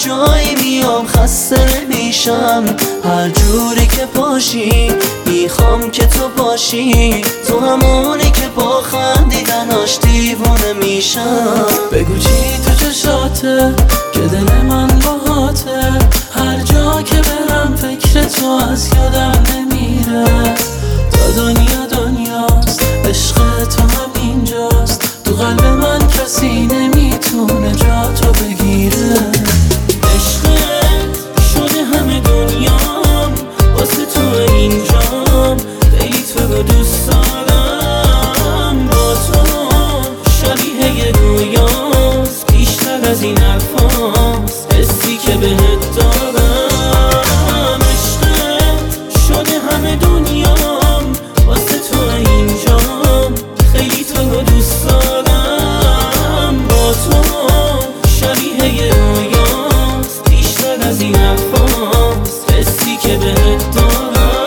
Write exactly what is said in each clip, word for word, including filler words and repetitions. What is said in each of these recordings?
جایی میام خسته نمیشم، هر جوری که باشی میخوام که تو باشی، تو همونی که با خندیدناش دیوونه میشم. بگو چی تو چشاته که دل من باهاته، هر جا که برم فکر تو از یادم نمیره. تا دنیا دنیاست عشق تو هم اینجاست، تو قلب من کسی نمیتونه جا تو بگیره. عشقت شده همه دنیام، واسه تو اینجام، خیلی تو رو دوست دارم. با تو شبیه یه رویاست، بیشتر از این حرفاست حسی که بهت دارم. عشقت شده همه دنیام، واسه تو اینجام، خیلی تو رو دوست دارم. با تو شبیه یه رویاست، بیشتر از این حرفاست حسی که بهت دارم.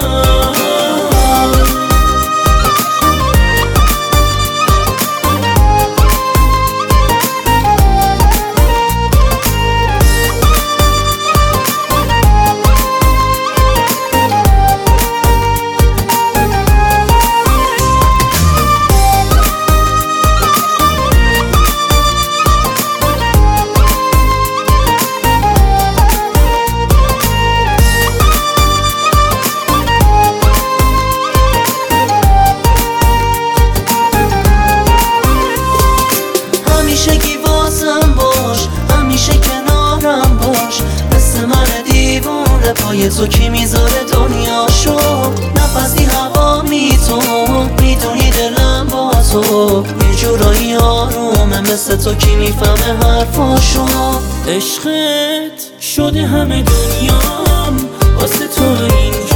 همیشگی واسم باش، همیشه کنارم باش، مثل من دیوونه پای تو کی میذاره دنیاشو. نفسی هوا می تو میدونی دلم با تو یه جورایی آرومه، مثل تو کی میفهمه حرفاشو. عشقت شده همه دنیام، واسه تو اینجا